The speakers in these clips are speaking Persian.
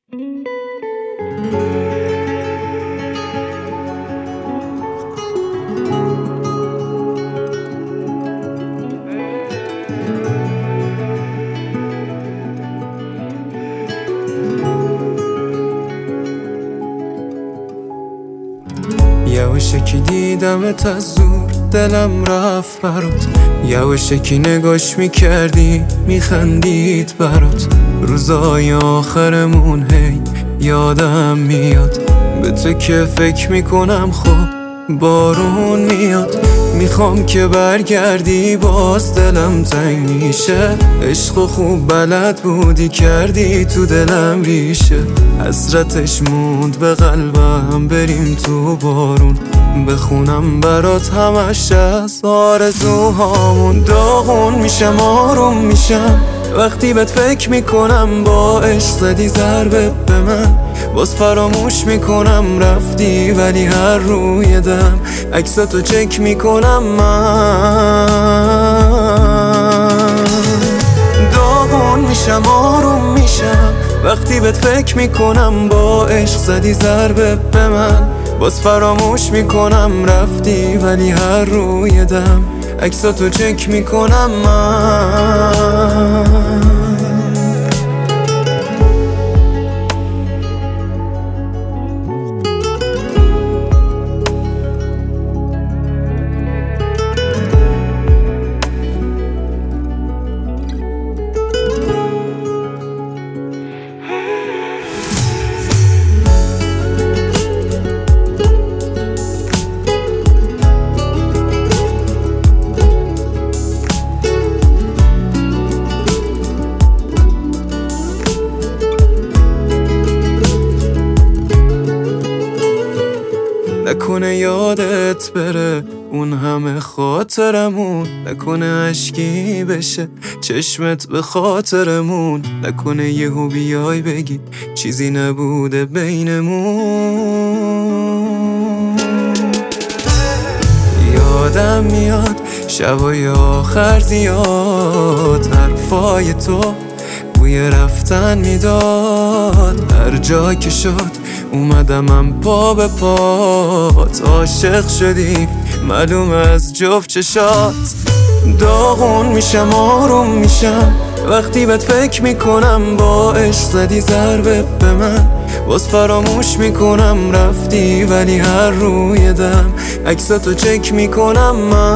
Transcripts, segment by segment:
یواشکی دیدمت از دور دلم رفت برات، یواشکی نگاش میکردی میخندید برات. روزای آخرمون هی یادم میاد، به تو که فکر میکنم خب بارون میاد. میخوام که برگردی باز دلم تنگ میشه، عشق و خوب بلد بودی کردی تو دلم ریشه. حسرتش موند به قلبم بریم تو بارون، بخونم برات همش از آرزوهامون. داغون میشم آروم میشم وقتی بهت فکر میکنم، با عشق زدی ضربه به من، باز فراموش میکنم رفتی ولی هر روی دم عکساتو چک میکنم من. داغون میشم آروم میشم وقتی بهت فکر میکنم، با عشق زدی ضربه به من، باز فراموش میکنم رفتی ولی هر روی دم عکساتو چک میکنم من. نکنه یادت بره اون همه خاطرمون، نکنه اشکی بشه چشمت به خاطرمون، نکنه یهو بیای بگی چیزی نبوده بینمون. یادم میاد شبای آخر زیاد حرفای تو بوی رفتن میداد، هر جا که شد اومدمم پا به پات. عاشق شدی معلوم از جفت چشات، داغون میشم آروم میشم وقتی بهت فکر میکنم، با عشق زدی ضربه به من، باز فراموش میکنم رفتی ولی هر روی دم عکساتو چک میکنم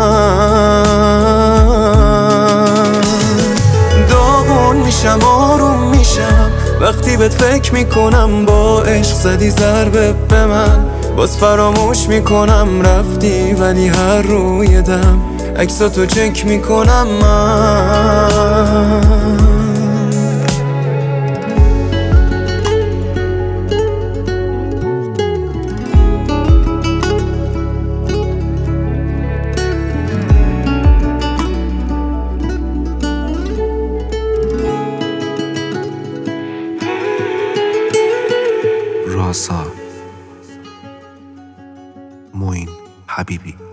من. داغون میشم آروم میشم وقتی بهت فکر میکنم، با عشق زدی ضربه به من، باز فراموش میکنم رفتی ولی هر روی دم عکساتو چک میکنم من. راسا موین حبیبی